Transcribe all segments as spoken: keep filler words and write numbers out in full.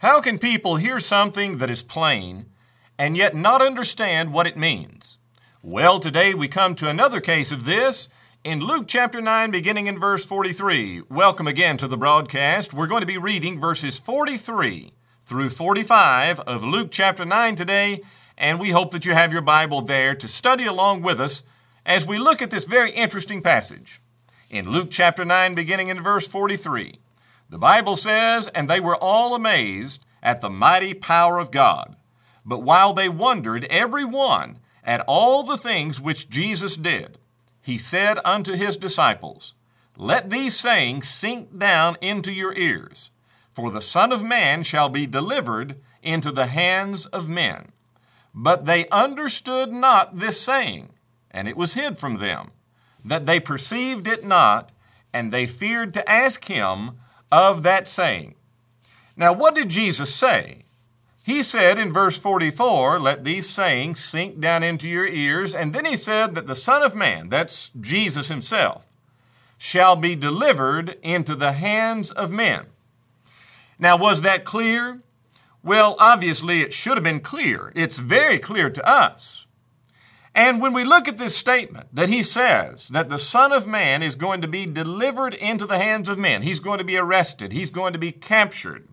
How can people hear something that is plain and yet not understand what it means? Well, today we come to another case of this in Luke chapter nine, beginning in verse forty-three. Welcome again to the broadcast. We're going to be reading verses forty-three through forty-five of Luke chapter nine today, and we hope that you have your Bible there to study along with us as we look at this very interesting passage. In Luke chapter nine, beginning in verse forty-three, the Bible says, "And they were all amazed at the mighty power of God. But while they wondered every one at all the things which Jesus did, he said unto his disciples, Let these sayings sink down into your ears, for the Son of Man shall be delivered into the hands of men. But they understood not this saying, and it was hid from them, that they perceived it not, and they feared to ask him of that saying." Now, what did Jesus say? He said in verse forty-four, "Let these sayings sink down into your ears." And then he said that the Son of Man, that's Jesus himself, shall be delivered into the hands of men. Now, was that clear? Well, obviously it should have been clear. It's very clear to us. And when we look at this statement that he says that the Son of Man is going to be delivered into the hands of men, he's going to be arrested, he's going to be captured,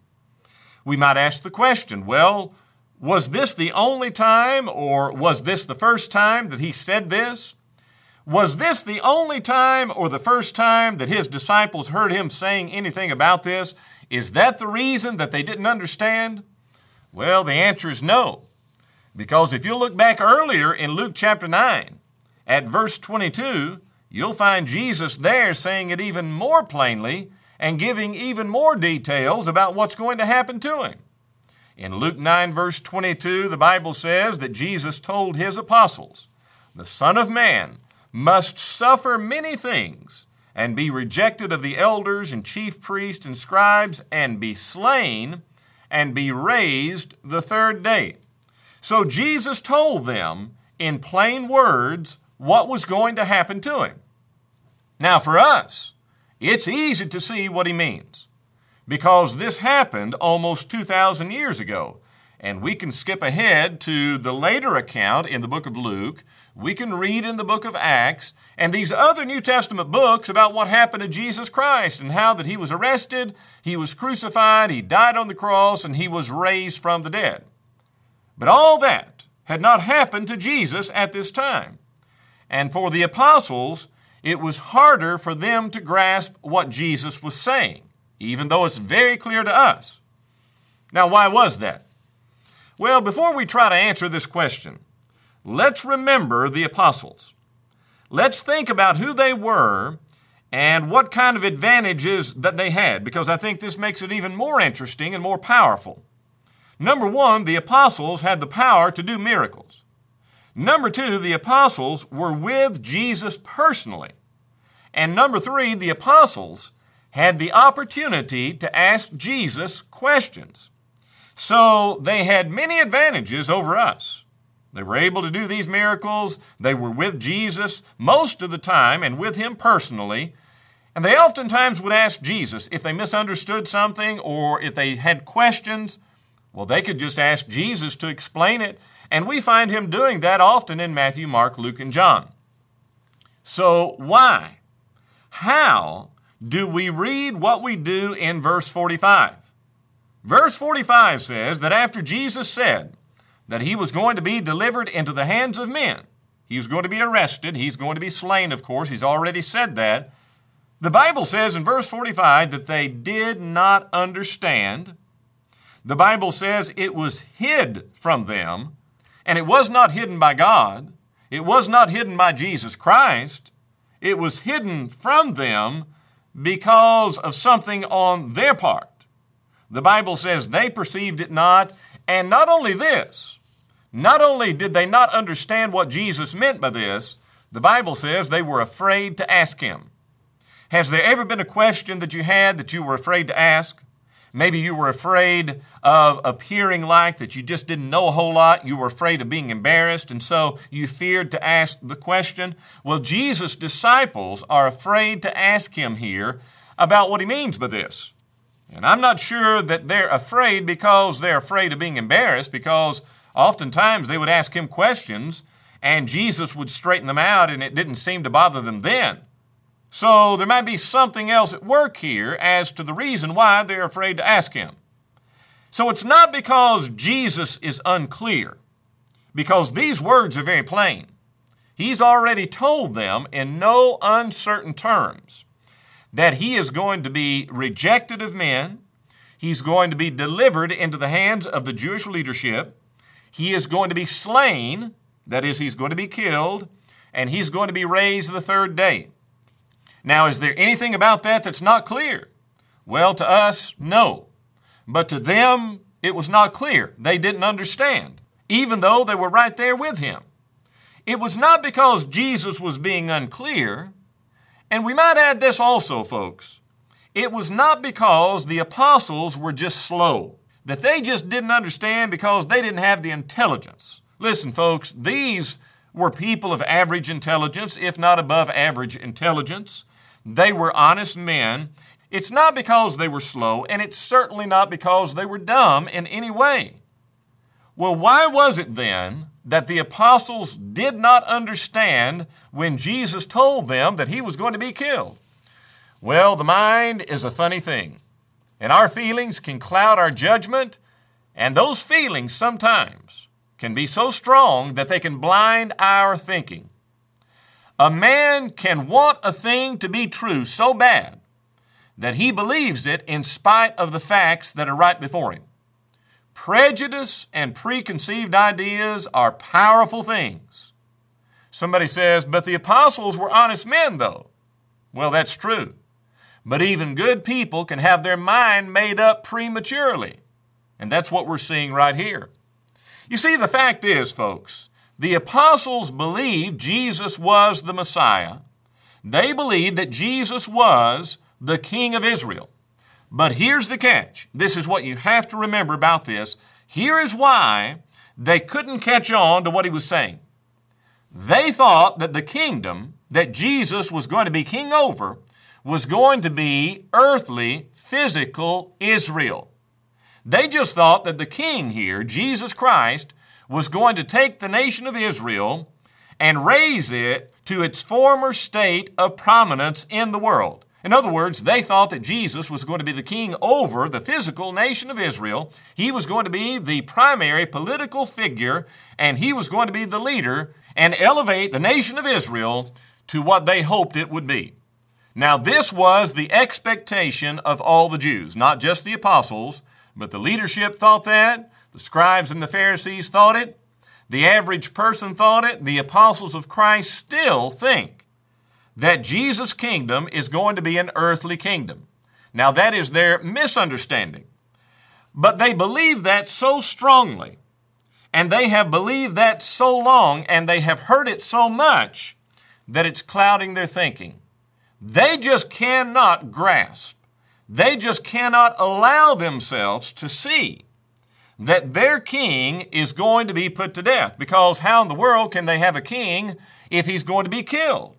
we might ask the question, well, was this the only time, or was this the first time that he said this? Was this the only time or the first time that his disciples heard him saying anything about this? Is that the reason that they didn't understand? Well, the answer is no. Because if you look back earlier in Luke chapter nine, at verse twenty-two, you'll find Jesus there saying it even more plainly and giving even more details about what's going to happen to him. In Luke nine, verse twenty-two, the Bible says that Jesus told his apostles, "The Son of Man must suffer many things and be rejected of the elders and chief priests and scribes and be slain and be raised the third day." So Jesus told them in plain words what was going to happen to him. Now for us, it's easy to see what he means because this happened almost two thousand years ago. And we can skip ahead to the later account in the book of Luke. We can read in the book of Acts and these other New Testament books about what happened to Jesus Christ and how that he was arrested, he was crucified, he died on the cross, and he was raised from the dead. But all that had not happened to Jesus at this time. And for the apostles, it was harder for them to grasp what Jesus was saying, even though it's very clear to us. Now, why was that? Well, before we try to answer this question, let's remember the apostles. Let's think about who they were and what kind of advantages that they had, because I think this makes it even more interesting and more powerful. Number one, the apostles had the power to do miracles. Number two, the apostles were with Jesus personally. And number three, the apostles had the opportunity to ask Jesus questions. So they had many advantages over us. They were able to do these miracles. They were with Jesus most of the time and with him personally. And they oftentimes would ask Jesus if they misunderstood something or if they had questions. Well, they could just ask Jesus to explain it, and we find him doing that often in Matthew, Mark, Luke, and John. So why? How do we read what we do in verse forty-five? Verse forty-five says that after Jesus said that he was going to be delivered into the hands of men, he was going to be arrested, he's going to be slain, of course, he's already said that. The Bible says in verse forty-five that they did not understand. The Bible says it was hid from them, and it was not hidden by God. It was not hidden by Jesus Christ. It was hidden from them because of something on their part. The Bible says they perceived it not, and not only this, not only did they not understand what Jesus meant by this, the Bible says they were afraid to ask him. Has there ever been a question that you had that you were afraid to ask? Maybe you were afraid of appearing like that you just didn't know a whole lot. You were afraid of being embarrassed, and so you feared to ask the question. Well, Jesus' disciples are afraid to ask him here about what he means by this. And I'm not sure that they're afraid because they're afraid of being embarrassed, because oftentimes they would ask him questions and Jesus would straighten them out, and it didn't seem to bother them then. So there might be something else at work here as to the reason why they're afraid to ask him. So it's not because Jesus is unclear, because these words are very plain. He's already told them in no uncertain terms that he is going to be rejected of men. He's going to be delivered into the hands of the Jewish leadership. He is going to be slain, that is, he's going to be killed, and he's going to be raised the third day. Now, is there anything about that that's not clear? Well, to us, no. But to them, it was not clear. They didn't understand, even though they were right there with him. It was not because Jesus was being unclear. And we might add this also, folks. It was not because the apostles were just slow, that they just didn't understand because they didn't have the intelligence. Listen, folks, these were people of average intelligence, if not above average intelligence. They were honest men. It's not because they were slow, and it's certainly not because they were dumb in any way. Well, why was it then that the apostles did not understand when Jesus told them that he was going to be killed? Well, the mind is a funny thing, and our feelings can cloud our judgment, and those feelings sometimes can be so strong that they can blind our thinking. A man can want a thing to be true so bad that he believes it in spite of the facts that are right before him. Prejudice and preconceived ideas are powerful things. Somebody says, but the apostles were honest men, though. Well, that's true. But even good people can have their mind made up prematurely. And that's what we're seeing right here. You see, the fact is, folks, the apostles believed Jesus was the Messiah. They believed that Jesus was the King of Israel. But here's the catch. This is what you have to remember about this. Here is why they couldn't catch on to what he was saying. They thought that the kingdom that Jesus was going to be king over was going to be earthly, physical Israel. They just thought that the king here, Jesus Christ, was going to take the nation of Israel and raise it to its former state of prominence in the world. In other words, they thought that Jesus was going to be the king over the physical nation of Israel. He was going to be the primary political figure, and he was going to be the leader and elevate the nation of Israel to what they hoped it would be. Now, this was the expectation of all the Jews, not just the apostles, but the leadership thought that, the scribes and the Pharisees thought it, the average person thought it, the apostles of Christ still think that Jesus' kingdom is going to be an earthly kingdom. Now, that is their misunderstanding. But they believe that so strongly, and they have believed that so long, and they have heard it so much, that it's clouding their thinking. They just cannot grasp. They just cannot allow themselves to see that their king is going to be put to death, because how in the world can they have a king if he's going to be killed?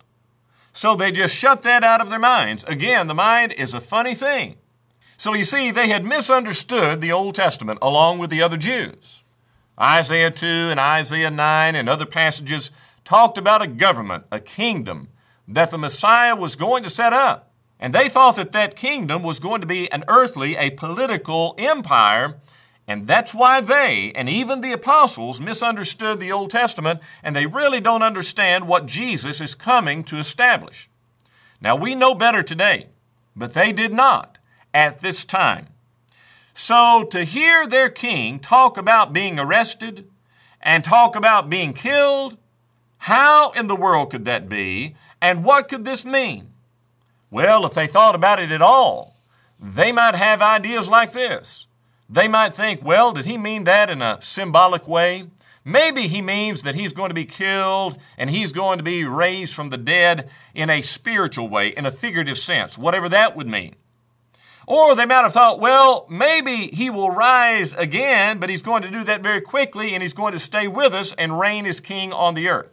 So they just shut that out of their minds. Again, the mind is a funny thing. So you see, they had misunderstood the Old Testament along with the other Jews. Isaiah two and Isaiah nine and other passages talked about a government, a kingdom that the Messiah was going to set up. And they thought that that kingdom was going to be an earthly, a political empire. And that's why they, and even the apostles, misunderstood the Old Testament, and they really don't understand what Jesus is coming to establish. Now, we know better today, but they did not at this time. So to hear their king talk about being arrested and talk about being killed, how in the world could that be, and what could this mean? Well, if they thought about it at all, they might have ideas like this. They might think, well, did he mean that in a symbolic way? Maybe he means that he's going to be killed and he's going to be raised from the dead in a spiritual way, in a figurative sense, whatever that would mean. Or they might have thought, well, maybe he will rise again, but he's going to do that very quickly and he's going to stay with us and reign as king on the earth.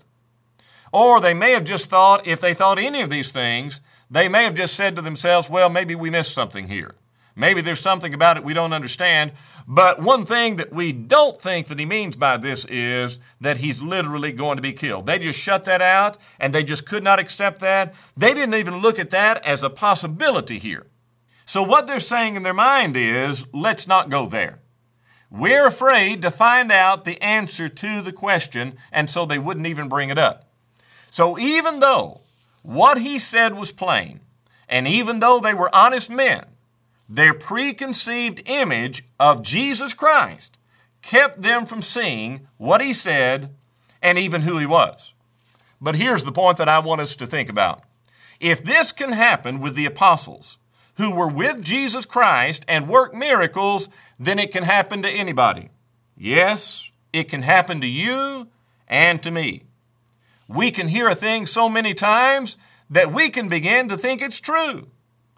Or they may have just thought, if they thought any of these things, they may have just said to themselves, well, maybe we missed something here. Maybe there's something about it we don't understand. But one thing that we don't think that he means by this is that he's literally going to be killed. They just shut that out, and they just could not accept that. They didn't even look at that as a possibility here. So what they're saying in their mind is, let's not go there. We're afraid to find out the answer to the question, and so they wouldn't even bring it up. So even though what he said was plain, and even though they were honest men, their preconceived image of Jesus Christ kept them from seeing what he said and even who he was. But here's the point that I want us to think about. If this can happen with the apostles who were with Jesus Christ and worked miracles, then it can happen to anybody. Yes, it can happen to you and to me. We can hear a thing so many times that we can begin to think it's true.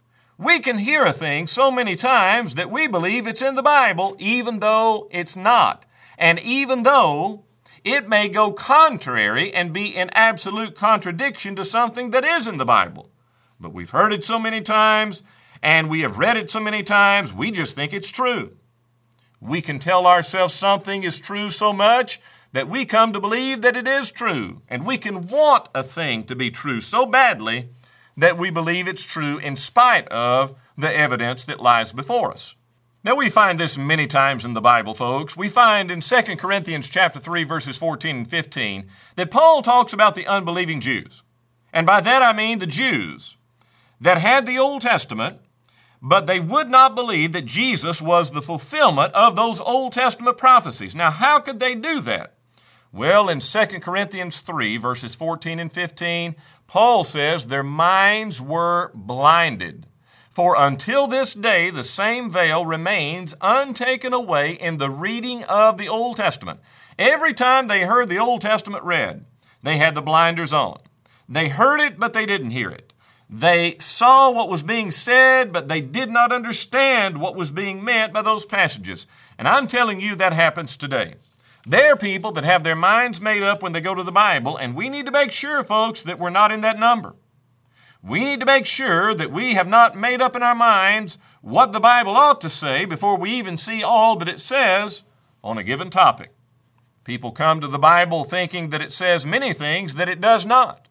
We can hear a thing so many times that we believe it's in the Bible, even though it's not. And even though it may go contrary and be in absolute contradiction to something that is in the Bible. But we've heard it so many times, and we have read it so many times, we just think it's true. We can tell ourselves something is true so much that we come to believe that it is true. And we can want a thing to be true so badly that we believe it's true in spite of the evidence that lies before us. Now, we find this many times in the Bible, folks. We find in Second Corinthians chapter three, verses fourteen and fifteen, that Paul talks about the unbelieving Jews. And by that I mean the Jews that had the Old Testament, but they would not believe that Jesus was the fulfillment of those Old Testament prophecies. Now, how could they do that? Well, in Second Corinthians three, verses fourteen and fifteen, Paul says their minds were blinded. For until this day, the same veil remains untaken away in the reading of the Old Testament. Every time they heard the Old Testament read, they had the blinders on. They heard it, but they didn't hear it. They saw what was being said, but they did not understand what was being meant by those passages. And I'm telling you that happens today. There are people that have their minds made up when they go to the Bible, and we need to make sure, folks, that we're not in that number. We need to make sure that we have not made up in our minds what the Bible ought to say before we even see all that it says on a given topic. People come to the Bible thinking that it says many things that it does not.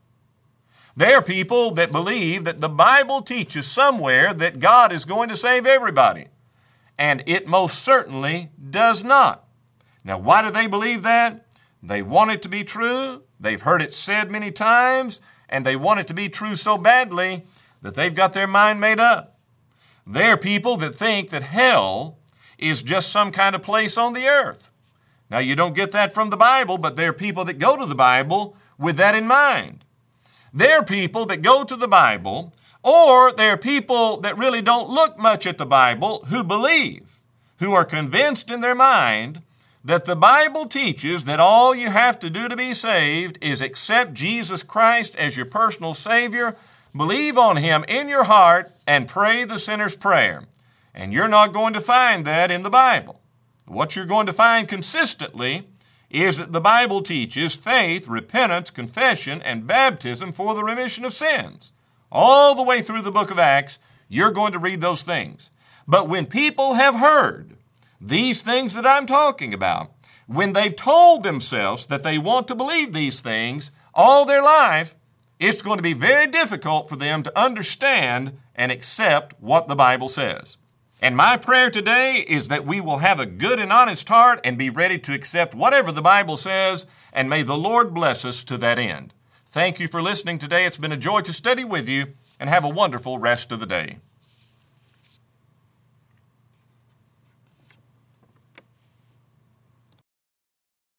There are people that believe that the Bible teaches somewhere that God is going to save everybody, and it most certainly does not. Now, why do they believe that? They want it to be true. They've heard it said many times, and they want it to be true so badly that they've got their mind made up. There are people that think that hell is just some kind of place on the earth. Now, you don't get that from the Bible, but there are people that go to the Bible with that in mind. There are people that go to the Bible, or there are people that really don't look much at the Bible who believe, who are convinced in their mind that the Bible teaches that all you have to do to be saved is accept Jesus Christ as your personal Savior, believe on Him in your heart, and pray the sinner's prayer. And you're not going to find that in the Bible. What you're going to find consistently is that the Bible teaches faith, repentance, confession, and baptism for the remission of sins. All the way through the book of Acts, you're going to read those things. But when people have heard these things that I'm talking about, when they've told themselves that they want to believe these things all their life, it's going to be very difficult for them to understand and accept what the Bible says. And my prayer today is that we will have a good and honest heart and be ready to accept whatever the Bible says, and may the Lord bless us to that end. Thank you for listening today. It's been a joy to study with you, and have a wonderful rest of the day.